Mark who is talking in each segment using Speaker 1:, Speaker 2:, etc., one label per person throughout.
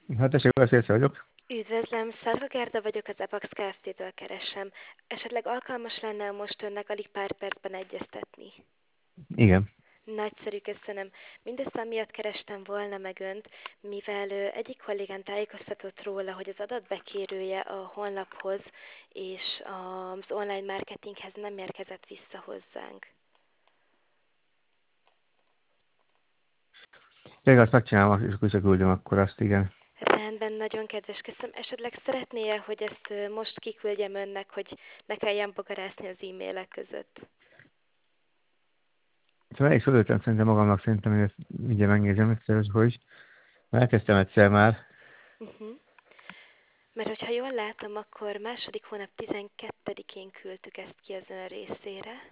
Speaker 1: Hát tessék, beszélsz vagyok.
Speaker 2: Üdvözlöm, Szarva Gerda vagyok, az Apax Kft-től keresem. Esetleg alkalmas lenne most önnek alig pár percben egyeztetni?
Speaker 1: Igen.
Speaker 2: Nagyszerű, köszönöm. Mindezt amiatt kerestem volna meg önt, mivel egyik kollégán tájékoztatott róla, hogy az adatbekérője a honlaphoz és az online marketinghez nem érkezett vissza hozzánk.
Speaker 1: Tényleg azt megcsinálom, és visszaküldöm akkor azt, igen.
Speaker 2: Rendben, nagyon kedves, köszönöm. Esetleg szeretné-e, hogy ezt most kiküldjem önnek, hogy ne kelljen bogarászni az e-mailek között?
Speaker 1: Szóval elég fölöltem szerintem magamnak, szerintem, hogy ezt mindjárt megnézem egyszer, hogy elkezdtem egyszer már.
Speaker 2: Uh-huh. Mert hogyha jól látom, akkor második hónap 12-én küldtük ezt ki az ön részére.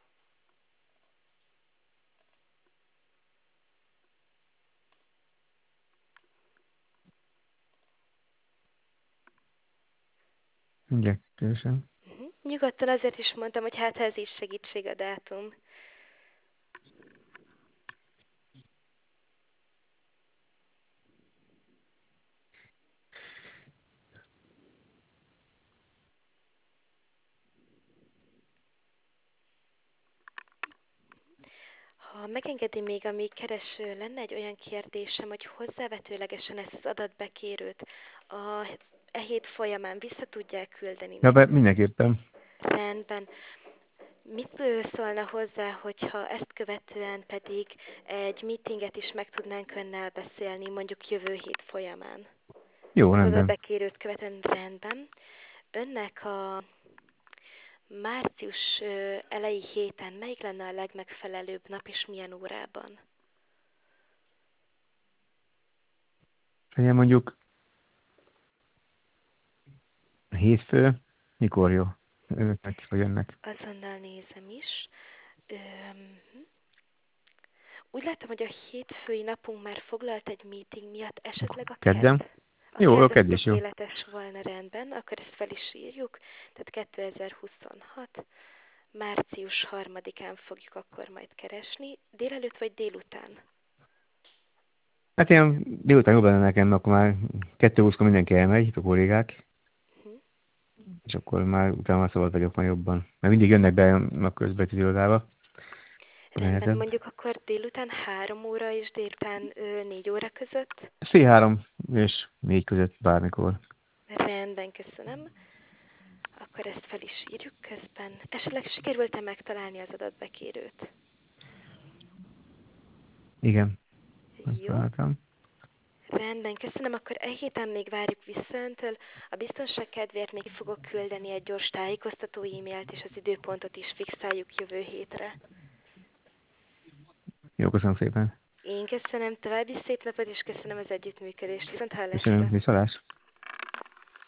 Speaker 1: Mindjárt keresem.
Speaker 2: Nyugodtan azért is mondtam, hogy hát ha ez is segítség a dátum. Ha megengedi még, amíg kereső, lenne egy olyan kérdésem, hogy hozzávetőlegesen ezt az adatbekérőt e hét folyamán vissza tudják küldeni
Speaker 1: Ja,
Speaker 2: nekünk?
Speaker 1: mindenképpen.
Speaker 2: Rendben. Mit szólna hozzá, hogyha ezt követően pedig egy meetinget is meg tudnánk önnel beszélni, mondjuk jövő hét folyamán?
Speaker 1: Jó,
Speaker 2: Az
Speaker 1: rendben.
Speaker 2: adatbekérőt követően rendben. Önnek a március elejé héten melyik lenne a legmegfelelőbb nap és milyen órában?
Speaker 1: Legyen mondjuk hétfő, mikor jó? Önöknek vagy önnek?
Speaker 2: Azonnal nézem is. Úgy láttam, hogy a hétfői napunk már foglalt egy meeting miatt, esetleg a kedd.
Speaker 1: Kedden?
Speaker 2: A
Speaker 1: Jó, a
Speaker 2: kedd az
Speaker 1: kedd is jó.
Speaker 2: tökéletes volna, rendben, akkor ezt fel is írjuk. Tehát 2026, március 3-án fogjuk akkor majd keresni. Délelőtt vagy délután?
Speaker 1: Hát ilyen délután jobb lenne nekem, mert akkor már 2:20-kor mindenki elmegy, a kollégák,
Speaker 2: Uh-huh.
Speaker 1: és akkor már utána már szabad vagyok már jobban. Mert mindig jönnek be a közbeti irodába.
Speaker 2: Rendben,
Speaker 1: Nehezebb.
Speaker 2: mondjuk akkor délután 3 óra és délután 4 óra között?
Speaker 1: Fél 3 és 4 között bármikor.
Speaker 2: Rendben, köszönöm. Akkor ezt fel is írjuk közben. Esetleg sikerült-e megtalálni az adatbekérőt?
Speaker 1: Igen,
Speaker 2: Jó.
Speaker 1: megtaláltam.
Speaker 2: Rendben, köszönöm. Akkor e héten még várjuk vissza öntől. A biztonság kedvéért még fogok küldeni egy gyors tájékoztató e-mailt, és az időpontot is fixáljuk jövő hétre.
Speaker 1: Jó, köszönöm szépen.
Speaker 2: Én köszönöm, további szép napot, és köszönöm az együttműködést. Viszont
Speaker 1: Köszönöm,
Speaker 2: hallásra!
Speaker 1: viszalás.